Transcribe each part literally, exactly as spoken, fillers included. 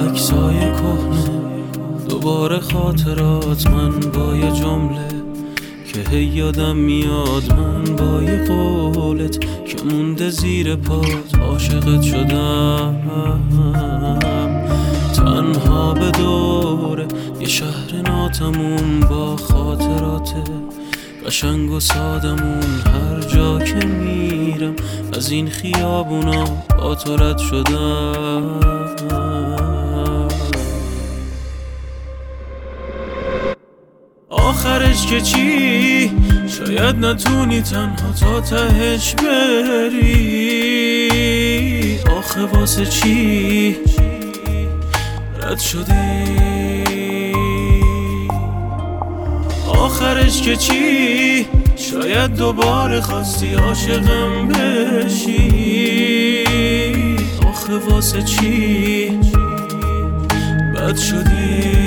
عکسای کهنه، دوباره خاطرات، من با یه جمله که هی یادم میاد، من با یه قولت که مونده زیر پات. عاشقت شدم تنها به دوره یه شهر ناتموم با خاطرات قشنگ و سادمون. هر جا که میرم از این خیابونا با تو رد شدم. آخرش که چی؟ شاید نتونی تنها تا تهش بری. آخه واسه چی رد شدی؟ آخرش که چی؟ شاید دوباره خواستی عاشقم بشی. آخه واسه چی بد شدی؟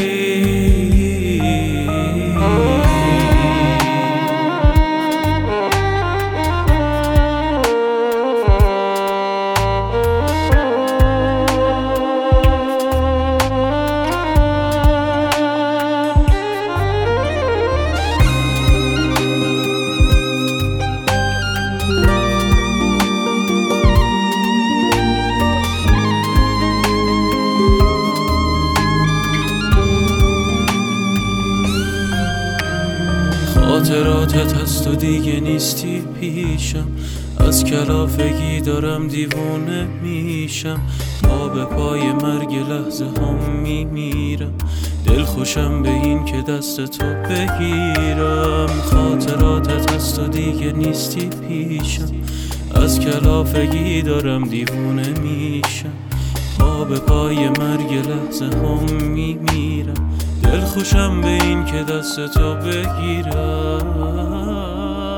خاطراتت هست و دیگه نیستی پیشم، از کلافگی دارم دیوونه میشم. پا به پای مرگ لحظه هم میمیرم، دل خوشم به این که دست تو بگیرم. خاطراتت هست و دیگه نیستی پیشم، از کلافگی دارم دیوونه میشم. پا به پای مرگ لحظه هم میمیرم، دل خوشم به این که دست تو بگیرم.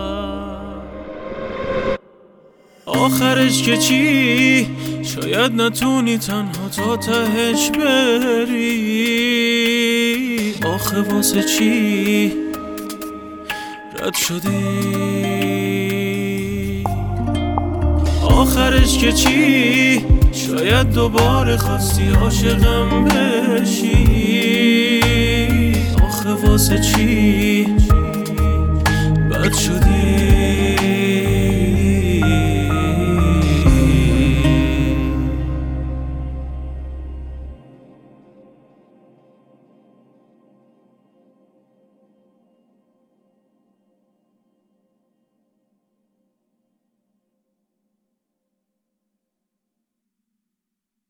آخرش که چی؟ شاید نتونی تنها تا تهش بری. آخه واسه چی رد شدی؟ آخرش که چی؟ شاید دوباره خواستی عاشقم بشی. آخه واسه چی بد شدی؟